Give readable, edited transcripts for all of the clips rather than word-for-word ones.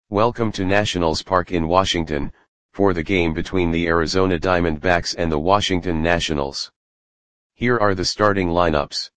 Welcome to Nationals Park in Washington, for the game between the Arizona Diamondbacks and the Washington Nationals. Here are the starting lineups.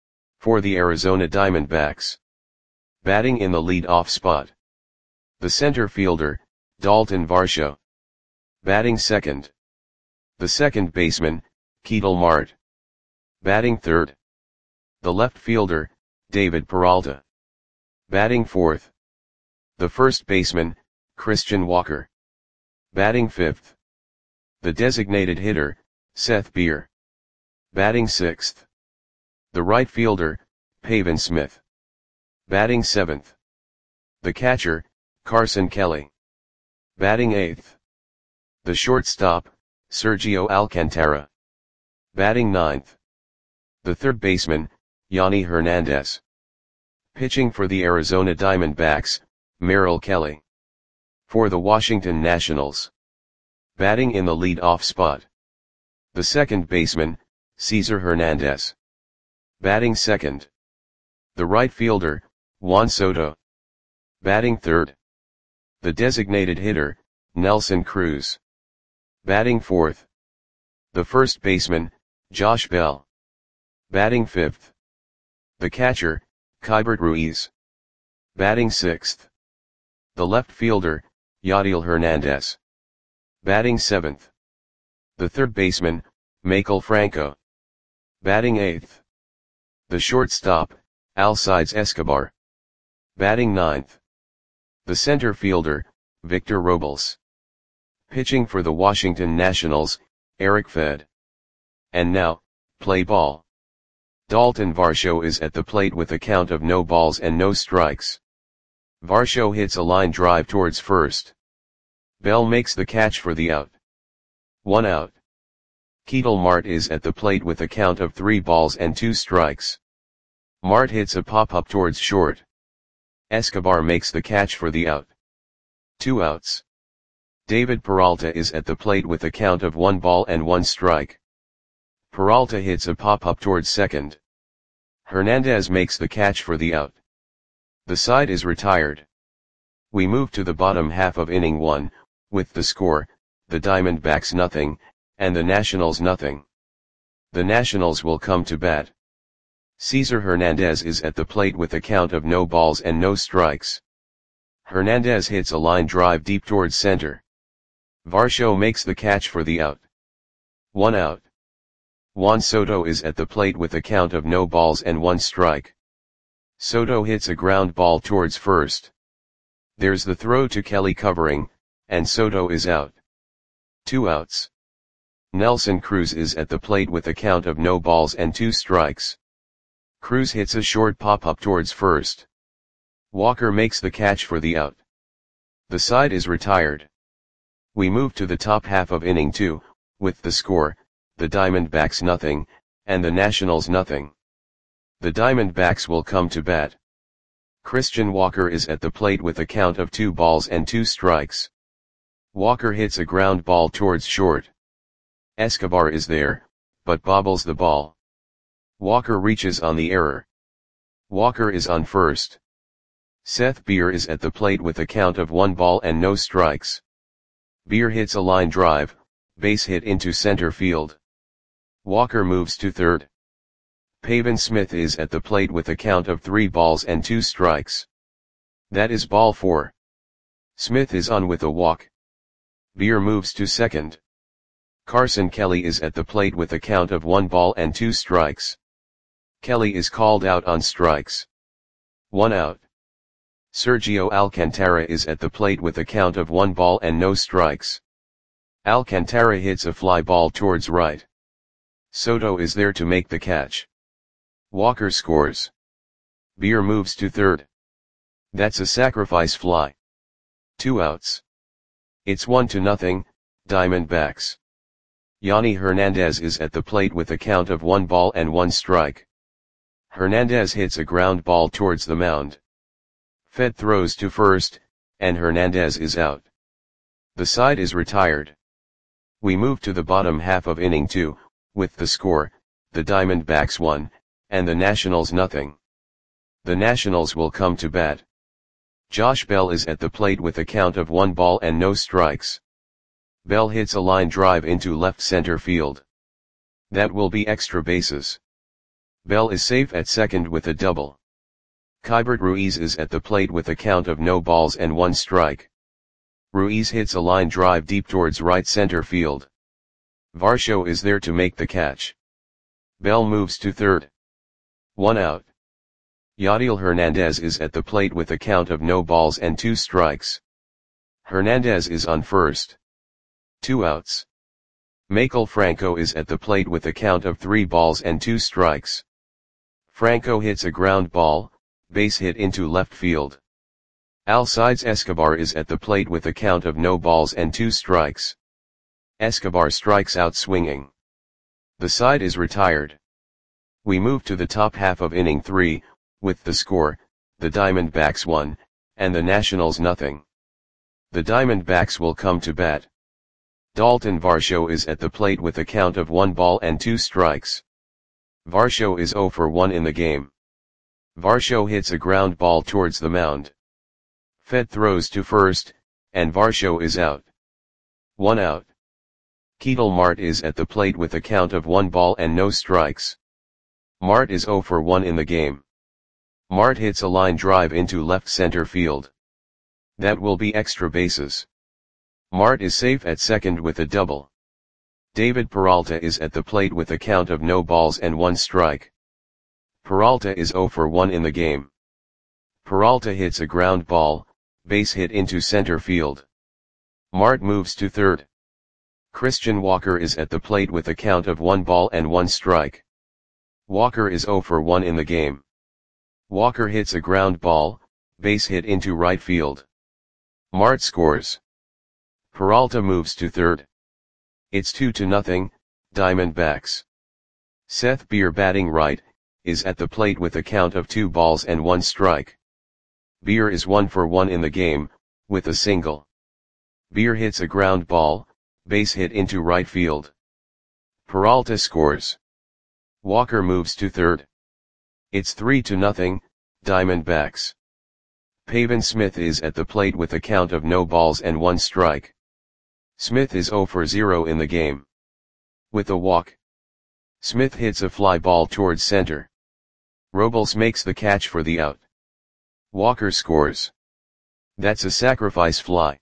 For the Arizona Diamondbacks. Batting in the lead-off spot. The center fielder, Dalton Varsho. Batting second. The second baseman, Ketel Marte. Batting third. The left fielder, David Peralta. Batting fourth. The first baseman, Christian Walker. Batting fifth. The designated hitter, Seth Beer. Batting sixth. The right fielder, Pavin Smith. Batting seventh. The catcher, Carson Kelly. Batting eighth. The shortstop, Sergio Alcantara. Batting ninth. The third baseman, Yonny Hernandez. Pitching for the Arizona Diamondbacks, Merrill Kelly. For the Washington Nationals. Batting in the lead-off spot. The second baseman, Cesar Hernandez. Batting second. The right fielder, Juan Soto. Batting third. The designated hitter, Nelson Cruz. Batting fourth. The first baseman, Josh Bell. Batting fifth. The catcher, Keibert Ruiz. Batting sixth. The left fielder, Yadiel Hernandez. Batting seventh. The third baseman, Maikel Franco. Batting eighth. The shortstop, Alcides Escobar. Batting ninth. The center fielder, Victor Robles. Pitching for the Washington Nationals, Eric Fed. And now, play ball. Dalton Varsho is at the plate with a count of no balls and no strikes. Varsho hits a line drive towards first. Bell makes the catch for the out. 1 out. Ketel Marte is at the plate with a count of 3 balls and 2 strikes. Marte hits a pop-up towards short. Escobar makes the catch for the out. 2 outs. David Peralta is at the plate with a count of 1 ball and 1 strike. Peralta hits a pop-up towards second. Hernandez makes the catch for the out. The side is retired. We move to the bottom half of inning 1, with the score, the Diamondbacks nothing, and the Nationals nothing. The Nationals will come to bat. Cesar Hernandez is at the plate with a count of no balls and no strikes. Hernandez hits a line drive deep towards center. Varsho makes the catch for the out. 1 out. Juan Soto is at the plate with a count of no balls and 1 strike. Soto hits a ground ball towards first. There's the throw to Kelly covering, and Soto is out. 2 outs. Nelson Cruz is at the plate with a count of no balls and 2 strikes. Cruz hits a short pop-up towards first. Walker makes the catch for the out. The side is retired. We move to the top half of inning 2, with the score, the Diamondbacks nothing, and the Nationals nothing. The Diamondbacks will come to bat. Christian Walker is at the plate with a count of 2 balls and 2 strikes. Walker hits a ground ball towards short. Escobar is there, but bobbles the ball. Walker reaches on the error. Walker is on first. Seth Beer is at the plate with a count of 1 ball and no strikes. Beer hits a line drive, base hit into center field. Walker moves to third. Pavin Smith is at the plate with a count of 3 balls and 2 strikes. That is ball 4. Smith is on with a walk. Beer moves to second. Carson Kelly is at the plate with a count of 1 ball and 2 strikes. Kelly is called out on strikes. 1 out. Sergio Alcantara is at the plate with a count of 1 ball and no strikes. Alcantara hits a fly ball towards right. Soto is there to make the catch. Walker scores. Beer moves to third. That's a sacrifice fly. 2 outs. It's 1-0, Diamondbacks. Yonny Hernandez is at the plate with a count of 1 ball and 1 strike. Hernandez hits a ground ball towards the mound. Fed throws to first, and Hernandez is out. The side is retired. We move to the bottom half of inning 2, with the score, the Diamondbacks 1, and the Nationals nothing. The Nationals will come to bat. Josh Bell is at the plate with a count of 1 ball and no strikes. Bell hits a line drive into left center field. That will be extra bases. Bell is safe at second with a double. Keibert Ruiz is at the plate with a count of no balls and 1 strike. Ruiz hits a line drive deep towards right center field. Varsho is there to make the catch. Bell moves to third. 1 out. Yadiel Hernandez is at the plate with a count of no balls and 2 strikes. Hernandez is on first. 2 outs. Maikel Franco is at the plate with a count of 3 balls and 2 strikes. Franco hits a ground ball, base hit into left field. Alcides Escobar is at the plate with a count of no balls and 2 strikes. Escobar strikes out swinging. The side is retired. We move to the top half of inning 3, with the score, the Diamondbacks 1, and the Nationals nothing. The Diamondbacks will come to bat. Dalton Varsho is at the plate with a count of 1 ball and 2 strikes. Varsho is 0 for 1 in the game. Varsho hits a ground ball towards the mound. Fed throws to first, and Varsho is out. 1 out. Ketel Marte is at the plate with a count of 1 ball and no strikes. Marte is 0 for 1 in the game. Marte hits a line drive into left center field. That will be extra bases. Marte is safe at second with a double. David Peralta is at the plate with a count of no balls and 1 strike. Peralta is 0 for 1 in the game. Peralta hits a ground ball, base hit into center field. Marte moves to third. Christian Walker is at the plate with a count of 1 ball and 1 strike. Walker is 0 for 1 in the game. Walker hits a ground ball, base hit into right field. Marte scores. Peralta moves to third. It's 2-0, Diamondbacks. Seth Beer batting right, is at the plate with a count of 2 balls and 1 strike. Beer is 1 for 1 in the game, with a single. Beer hits a ground ball, base hit into right field. Peralta scores. Walker moves to third. It's 3-0, Diamondbacks. Pavin Smith is at the plate with a count of no balls and 1 strike. Smith is 0 for 0 in the game. With a walk. Smith hits a fly ball towards center. Robles makes the catch for the out. Walker scores. That's a sacrifice fly.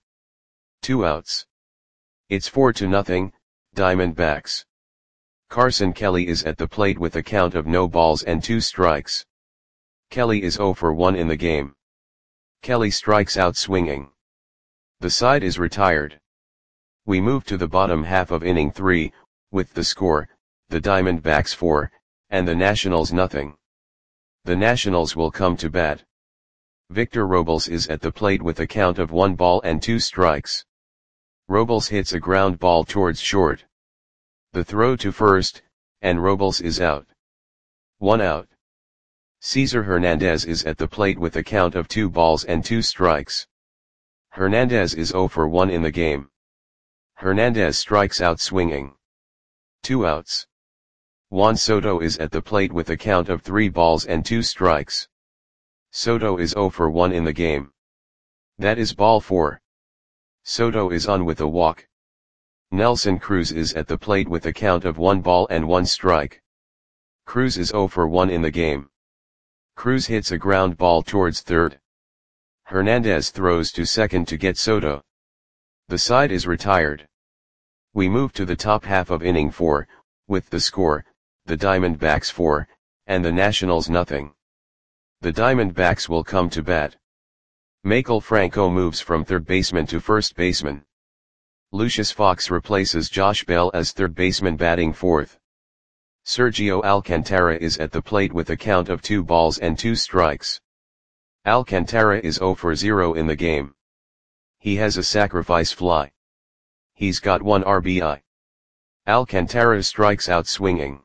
2 outs. It's 4-0, Diamondbacks. Carson Kelly is at the plate with a count of no balls and 2 strikes. Kelly is 0 for 1 in the game. Kelly strikes out swinging. The side is retired. We move to the bottom half of inning 3, with the score, the Diamondbacks 4, and the Nationals nothing. The Nationals will come to bat. Victor Robles is at the plate with a count of 1 ball and 2 strikes. Robles hits a ground ball towards short. The throw to first, and Robles is out. 1 out. Cesar Hernandez is at the plate with a count of 2 balls and 2 strikes. Hernandez is 0 for 1 in the game. Hernandez strikes out swinging. 2 outs. Juan Soto is at the plate with a count of 3 balls and 2 strikes. Soto is 0 for 1 in the game. That is ball 4. Soto is on with a walk. Nelson Cruz is at the plate with a count of 1 ball and 1 strike. Cruz is 0 for 1 in the game. Cruz hits a ground ball towards third. Hernandez throws to second to get Soto. The side is retired. We move to the top half of inning 4, with the score, the Diamondbacks 4, and the Nationals nothing. The Diamondbacks will come to bat. Maikel Franco moves from third baseman to first baseman. Lucius Fox replaces Josh Bell as third baseman batting fourth. Sergio Alcantara is at the plate with a count of 2 balls and 2 strikes. Alcantara is 0 for 0 in the game. He has a sacrifice fly. He's got 1 RBI. Alcantara strikes out swinging.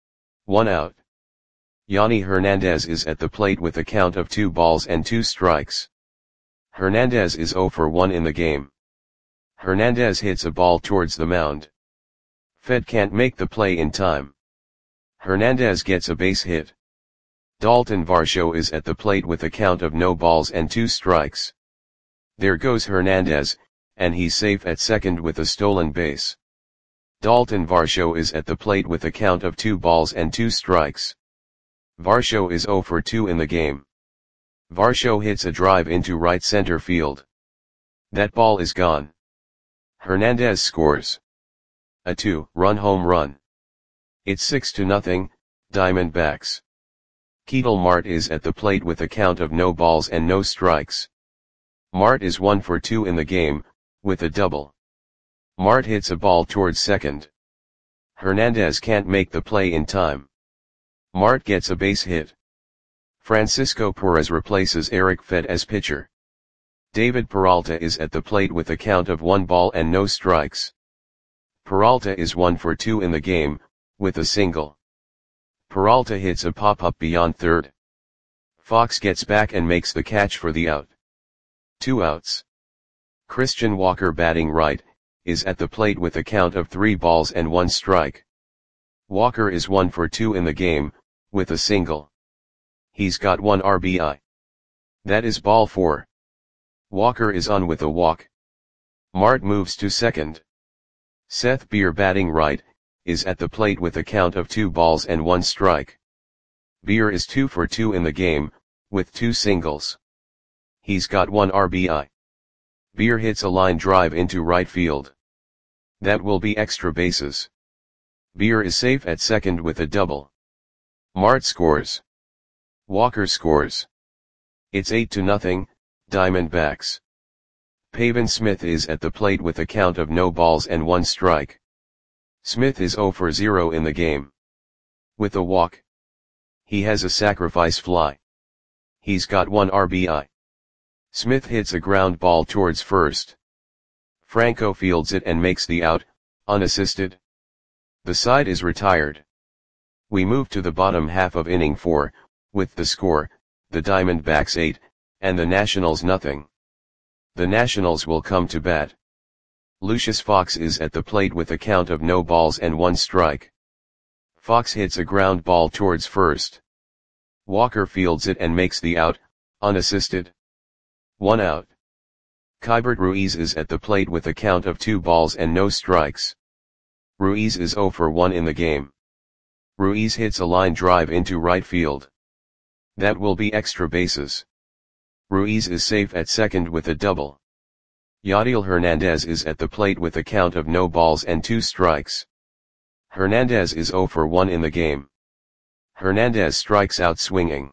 1 out. Yanni Hernandez is at the plate with a count of 2 balls and 2 strikes. Hernandez is 0 for 1 in the game. Hernandez hits a ball towards the mound. Fed can't make the play in time. Hernandez gets a base hit. Dalton Varsho is at the plate with a count of no balls and 2 strikes. There goes Hernandez, and he's safe at second with a stolen base. Dalton Varsho is at the plate with a count of 2 balls and 2 strikes. Varsho is 0 for 2 in the game. Varsho hits a drive into right center field. That ball is gone. Hernandez scores a 2-run home run. It's 6-0, Diamondbacks. Ketel Marte is at the plate with a count of no balls and no strikes. Marte is 1 for 2 in the game, with a double. Marte hits a ball towards second. Hernandez can't make the play in time. Marte gets a base hit. Francisco Perez replaces Eric Fed as pitcher. David Peralta is at the plate with a count of 1 ball and no strikes. Peralta is 1 for 2 in the game, with a single. Peralta hits a pop-up beyond third. Fox gets back and makes the catch for the out. 2 outs. Christian Walker, batting right, is at the plate with a count of 3 balls and 1 strike. Walker is 1 for 2 in the game, with a single. He's got 1 RBI. That is ball 4. Walker is on with a walk. Marte moves to second. Seth Beer, batting right, is at the plate with a count of 2 balls and 1 strike. Beer is 2 for 2 in the game, with 2 singles. He's got 1 RBI. Beer hits a line drive into right field. That will be extra bases. Beer is safe at second with a double. Marte scores. Walker scores. It's 8-0, Diamondbacks. Pavin Smith is at the plate with a count of no balls and 1 strike. Smith is 0 for 0 in the game. With a walk. He has a sacrifice fly. He's got 1 RBI. Smith hits a ground ball towards first. Franco fields it and makes the out, unassisted. The side is retired. We move to the bottom half of inning 4, with the score, the Diamondbacks 8, and the Nationals nothing. The Nationals will come to bat. Lucius Fox is at the plate with a count of no balls and 1 strike. Fox hits a ground ball towards first. Walker fields it and makes the out, unassisted. 1 out. Keibert Ruiz is at the plate with a count of 2 balls and no strikes. Ruiz is 0 for 1 in the game. Ruiz hits a line drive into right field. That will be extra bases. Ruiz is safe at second with a double. Yadiel Hernandez is at the plate with a count of no balls and 2 strikes. Hernandez is 0 for 1 in the game. Hernandez strikes out swinging.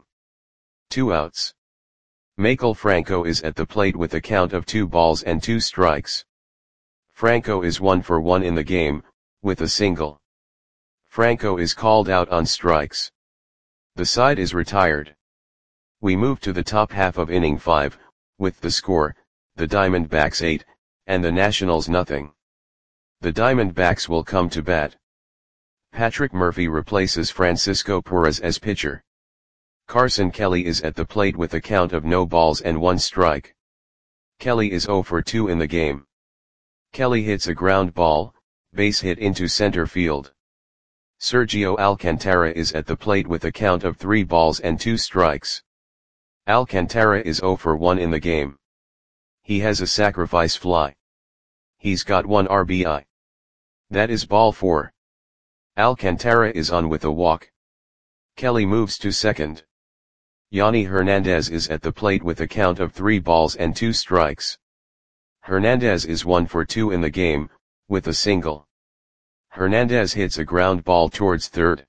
2 outs. Maikel Franco is at the plate with a count of 2 balls and 2 strikes. Franco is 1 for 1 in the game, with a single. Franco is called out on strikes. The side is retired. We move to the top half of inning 5, with the score, the Diamondbacks 8, and the Nationals nothing. The Diamondbacks will come to bat. Patrick Murphy replaces Francisco Perez as pitcher. Carson Kelly is at the plate with a count of no balls and 1 strike. Kelly is 0 for 2 in the game. Kelly hits a ground ball, base hit into center field. Sergio Alcantara is at the plate with a count of 3 balls and 2 strikes. Alcantara is 0 for 1 in the game. He has a sacrifice fly. He's got 1 RBI. That is ball 4. Alcantara is on with a walk. Kelly moves to second. Yanni Hernandez is at the plate with a count of 3 balls and 2 strikes. Hernandez is 1 for 2 in the game, with a single. Hernandez hits a ground ball towards third.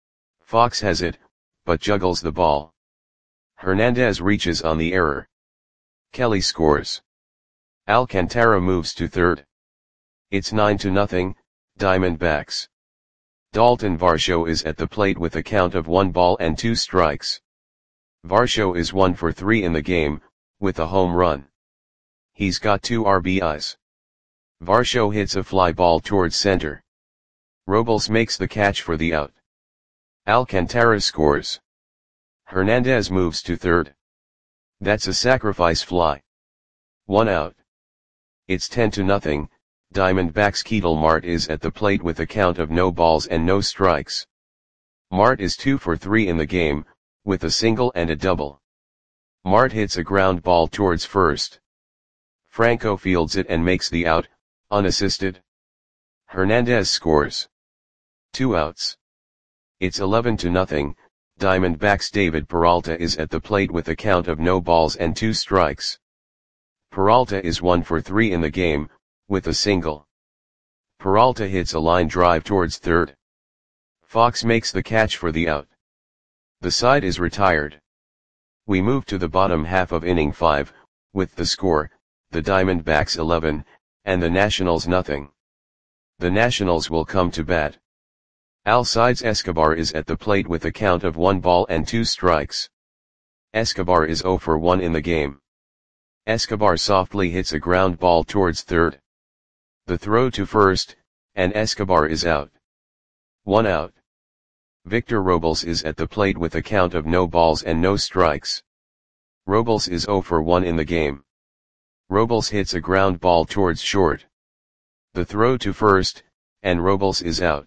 Fox has it, but juggles the ball. Hernandez reaches on the error. Kelly scores. Alcantara moves to third. It's 9-0, Diamondbacks. Dalton Varsho is at the plate with a count of 1 ball and 2 strikes. Varsho is 1 for 3 in the game, with a home run. He's got 2 RBIs. Varsho hits a fly ball towards center. Robles makes the catch for the out. Alcantara scores. Hernandez moves to third. That's a sacrifice fly. 1 out. It's 10-0, Diamondbacks. Ketel Marte is at the plate with a count of no balls and no strikes. Marte is 2 for 3 in the game, with a single and a double. Mart hits a ground ball towards first. Franco fields it and makes the out, unassisted. Hernandez scores. 2 outs. It's 11-0, Diamondbacks' David Peralta is at the plate with a count of no balls and 2 strikes. Peralta is 1 for 3 in the game, with a single. Peralta hits a line drive towards third. Fox makes the catch for the out. The side is retired. We move to the bottom half of inning 5, with the score, the Diamondbacks 11, and the Nationals nothing. The Nationals will come to bat. Alcides Escobar is at the plate with a count of 1 ball and 2 strikes. Escobar is 0 for 1 in the game. Escobar softly hits a ground ball towards third. The throw to first, and Escobar is out. 1 out. Victor Robles is at the plate with a count of no balls and no strikes. Robles is 0 for 1 in the game. Robles hits a ground ball towards short. The throw to first, and Robles is out.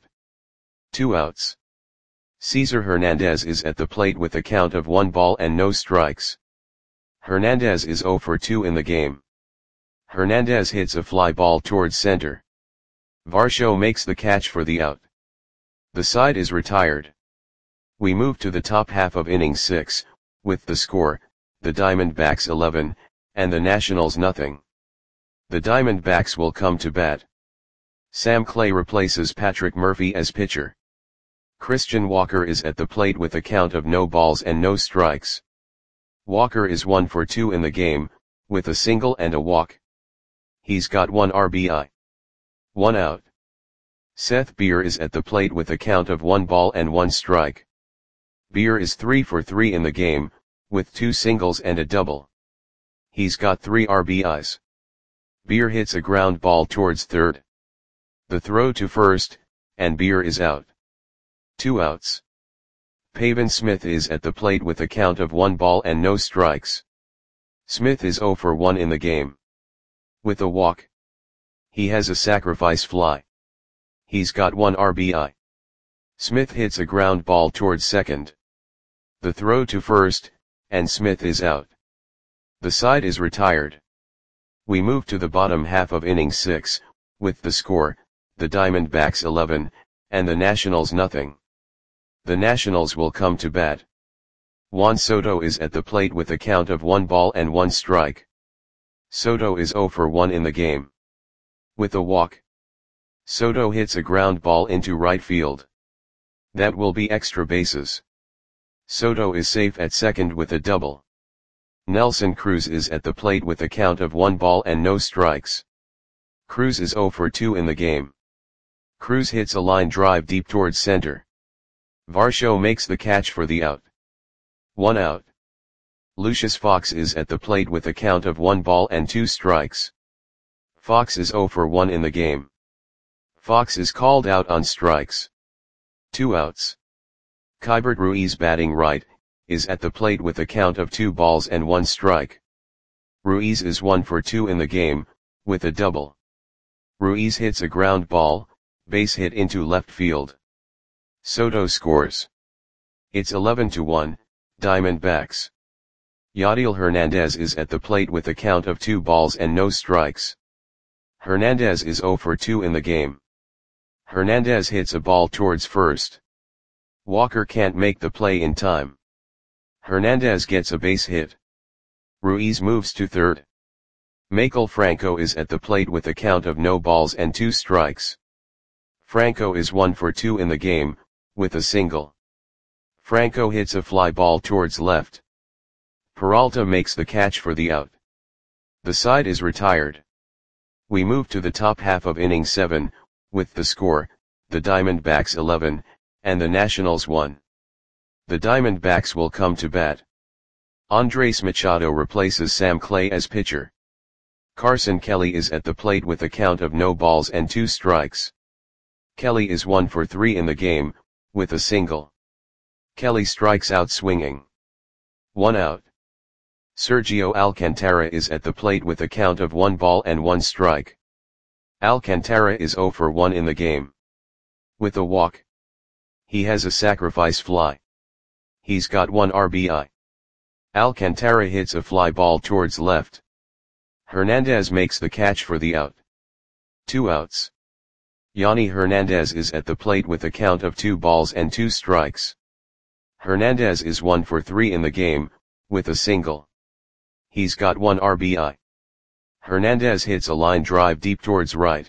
2 outs. Cesar Hernandez is at the plate with a count of 1 ball and no strikes. Hernandez is 0 for 2 in the game. Hernandez hits a fly ball towards center. Varsho makes the catch for the out. The side is retired. We move to the top half of inning 6, with the score, the Diamondbacks 11, and the Nationals nothing. The Diamondbacks will come to bat. Sam Clay replaces Patrick Murphy as pitcher. Christian Walker is at the plate with a count of no balls and no strikes. Walker is 1 for 2 in the game, with a single and a walk. He's got 1 RBI. 1 out. Seth Beer is at the plate with a count of 1 ball and 1 strike. Beer is 3 for 3 in the game, with 2 singles and a double. He's got 3 RBIs. Beer hits a ground ball towards third. The throw to first, and Beer is out. 2 outs. Pavin Smith is at the plate with a count of 1 ball and no strikes. Smith is 0 for 1 in the game. With a walk. He has a sacrifice fly. He's got 1 RBI. Smith hits a ground ball towards second. The throw to first, and Smith is out. The side is retired. We move to the bottom half of inning 6, with the score, the Diamondbacks 11, and the Nationals nothing. The Nationals will come to bat. Juan Soto is at the plate with a count of 1 ball and 1 strike. Soto is 0 for 1 in the game. With a walk. Soto hits a ground ball into right field. That will be extra bases. Soto is safe at second with a double. Nelson Cruz is at the plate with a count of 1 ball and no strikes. Cruz is 0 for 2 in the game. Cruz hits a line drive deep towards center. Varsho makes the catch for the out. 1 out. Lucius Fox is at the plate with a count of 1 ball and 2 strikes. Fox is 0 for 1 in the game. Fox is called out on strikes. 2 outs. Keibert Ruiz, batting right, is at the plate with a count of 2 balls and 1 strike. Ruiz is 1 for 2 in the game, with a double. Ruiz hits a ground ball, base hit into left field. Soto scores. It's 11-1, Diamondbacks. Yadiel Hernandez is at the plate with a count of 2 balls and no strikes. Hernandez is 0 for 2 in the game. Hernandez hits a ball towards first. Walker can't make the play in time. Hernandez gets a base hit. Ruiz moves to third. Maikel Franco is at the plate with a count of no balls and 2 strikes. Franco is 1 for 2 in the game, with a single. Franco hits a fly ball towards left. Peralta makes the catch for the out. The side is retired. We move to the top half of inning 7, with the score, the Diamondbacks 11, and the Nationals 1. The Diamondbacks will come to bat. Andres Machado replaces Sam Clay as pitcher. Carson Kelly is at the plate with a count of no balls and 2 strikes. Kelly is 1 for 3 in the game, with a single. Kelly strikes out swinging. 1 out. Sergio Alcantara is at the plate with a count of 1 ball and 1 strike. Alcantara is 0 for 1 in the game. With a walk. He has a sacrifice fly. He's got 1 RBI. Alcantara hits a fly ball towards left. Hernandez makes the catch for the out. 2 outs. Yanni Hernandez is at the plate with a count of 2 balls and 2 strikes. Hernandez is 1 for 3 in the game, with a single. He's got 1 RBI. Hernandez hits a line drive deep towards right.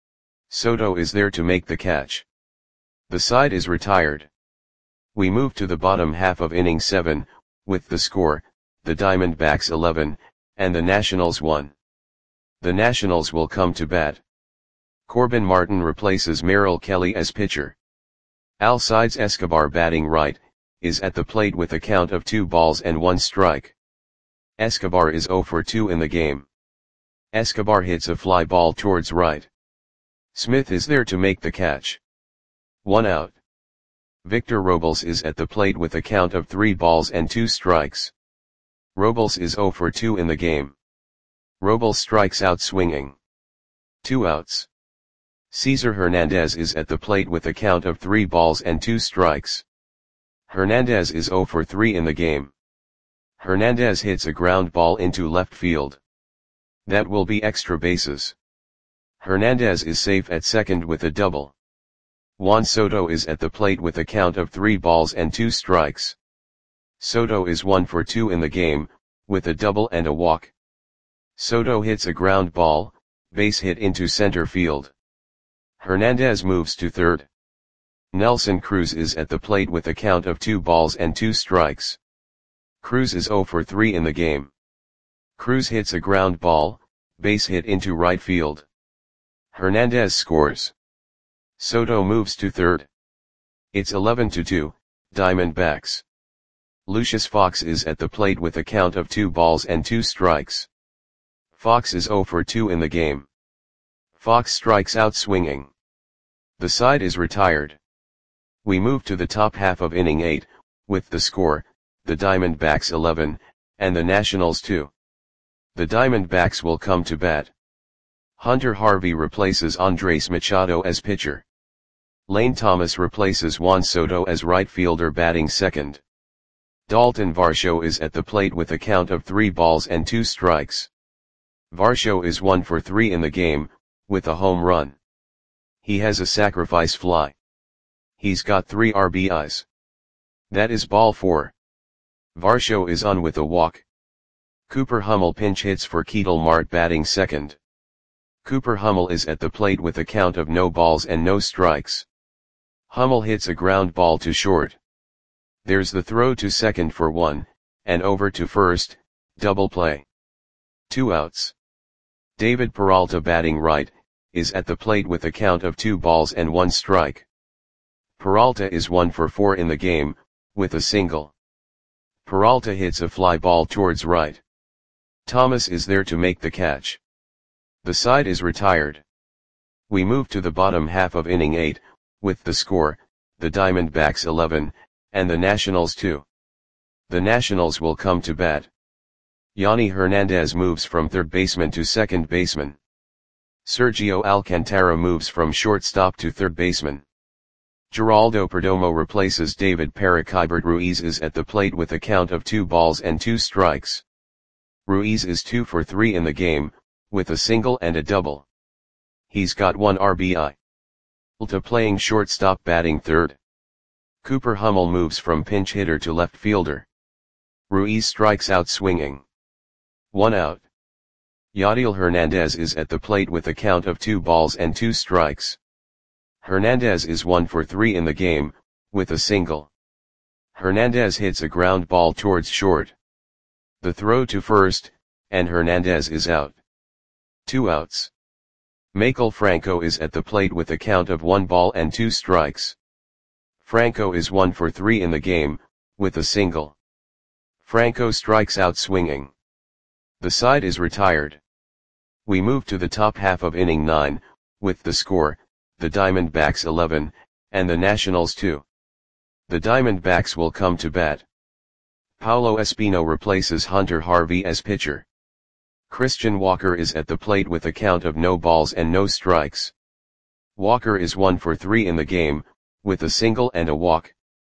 Soto is there to make the catch. The side is retired. We move to the bottom half of inning 7, with the score, the Diamondbacks 11, and the Nationals 1. The Nationals will come to bat. Corbin Martin replaces Merrill Kelly as pitcher. Alcides Escobar batting right, is at the plate with a count of 2 balls and 1 strike. Escobar is 0 for 2 in the game. Escobar hits a fly ball towards right. Smith is there to make the catch. 1 out. Victor Robles is at the plate with a count of 3 balls and 2 strikes. Robles is 0 for 2 in the game. Robles strikes out swinging. 2 outs. Cesar Hernandez is at the plate with a count of 3 balls and 2 strikes. Hernandez is 0 for 3 in the game. Hernandez hits a ground ball into left field. That will be extra bases. Hernandez is safe at second with a double. Juan Soto is at the plate with a count of 3 balls and 2 strikes. Soto is 1 for 2 in the game, with a double and a walk. Soto hits a ground ball, base hit into center field. Hernandez moves to third. Nelson Cruz is at the plate with a count of 2 balls and 2 strikes. Cruz is 0 for 3 in the game. Cruz hits a ground ball, base hit into right field. Hernandez scores. Soto moves to third. It's 11-2, Diamondbacks. Lucius Fox is at the plate with a count of 2 balls and 2 strikes. Fox is 0 for 2 in the game. Fox strikes out swinging. The side is retired. We move to the top half of inning 8, with the score, the Diamondbacks 11, and the Nationals 2. The Diamondbacks will come to bat. Hunter Harvey replaces Andres Machado as pitcher. Lane Thomas replaces Juan Soto as right fielder batting second. Dalton Varsho is at the plate with a count of 3 balls and 2 strikes. Varsho is 1 for 3 in the game, with a home run. He has a sacrifice fly. He's got 3 RBIs. That is ball 4. Varsho is on with a walk. Cooper Hummel pinch hits for Ketel Marte batting second. Cooper Hummel is at the plate with a count of no balls and no strikes. Hummel hits a ground ball to short. There's the throw to second for 1, and over to first, double play. 2 outs. David Peralta batting right, is at the plate with a count of 2 balls and 1 strike. Peralta is 1 for 4 in the game, with a single. Peralta hits a fly ball towards right. Thomas is there to make the catch. The side is retired. We move to the bottom half of inning 8, with the score, the Diamondbacks 11, and the Nationals 2. The Nationals will come to bat. Yanni Hernandez moves from third baseman to second baseman. Sergio Alcantara moves from shortstop to third baseman. Geraldo Perdomo replaces David Paracibert. Ruiz is at the plate with a count of 2 balls and 2 strikes. Ruiz is 2 for 3 in the game, with a single and a double. He's got 1 RBI. Alta playing shortstop batting third. Cooper Hummel moves from pinch hitter to left fielder. Ruiz strikes out swinging. 1 out. Yadiel Hernandez is at the plate with a count of 2 balls and 2 strikes. Hernandez is 1 for 3 in the game, with a single. Hernandez hits a ground ball towards short. The throw to first, and Hernandez is out. 2 outs. Maikel Franco is at the plate with a count of 1 ball and 2 strikes. Franco is 1 for 3 in the game, with a single. Franco strikes out swinging. The side is retired. We move to the top half of inning 9, with the score, the Diamondbacks 11, and the Nationals 2. The Diamondbacks will come to bat. Paulo Espino replaces Hunter Harvey as pitcher. Christian Walker is at the plate with a count of no balls and no strikes. Walker is 1 for 3 in the game, with a single and a walk.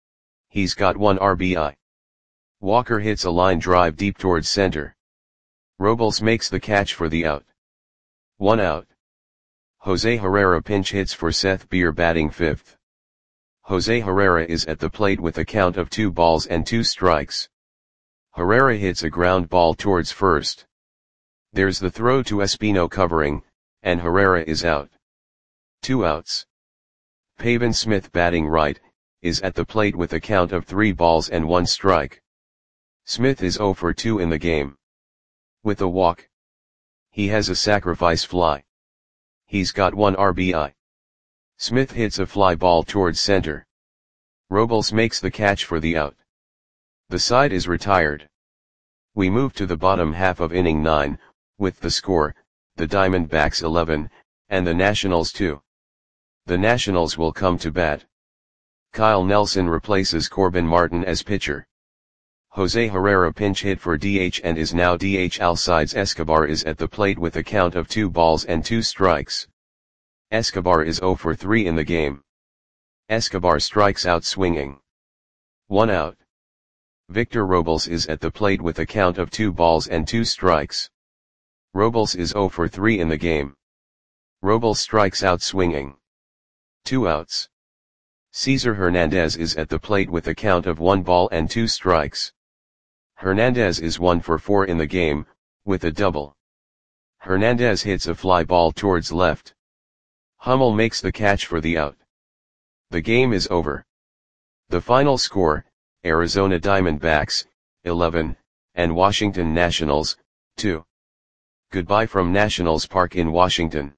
He's got 1 RBI. Walker hits a line drive deep towards center. Robles makes the catch for the out. 1 out. Jose Herrera pinch hits for Seth Beer batting 5th. Jose Herrera is at the plate with a count of 2 balls and 2 strikes. Herrera hits a ground ball towards first. There's the throw to Espino covering, and Herrera is out. 2 outs. Pavin Smith batting right, is at the plate with a count of 3 balls and 1 strike. Smith is 0 for 2 in the game. With a walk. He has a sacrifice fly. He's got 1 RBI. Smith hits a fly ball towards center. Robles makes the catch for the out. The side is retired. We move to the bottom half of inning 9, with the score, the Diamondbacks 11, and the Nationals 2. The Nationals will come to bat. Kyle Nelson replaces Corbin Martin as pitcher. Jose Herrera pinch hit for DH and is now DH. Alcides Escobar is at the plate with a count of 2 balls and 2 strikes. Escobar is 0 for 3 in the game. Escobar strikes out swinging. 1 out. Victor Robles is at the plate with a count of 2 balls and 2 strikes. Robles is 0 for 3 in the game. Robles strikes out swinging. 2 outs. Cesar Hernandez is at the plate with a count of 1 ball and 2 strikes. Hernandez is 1 for 4 in the game, with a double. Hernandez hits a fly ball towards left. Hummel makes the catch for the out. The game is over. The final score, Arizona Diamondbacks, 11, and Washington Nationals, 2. Goodbye from Nationals Park in Washington.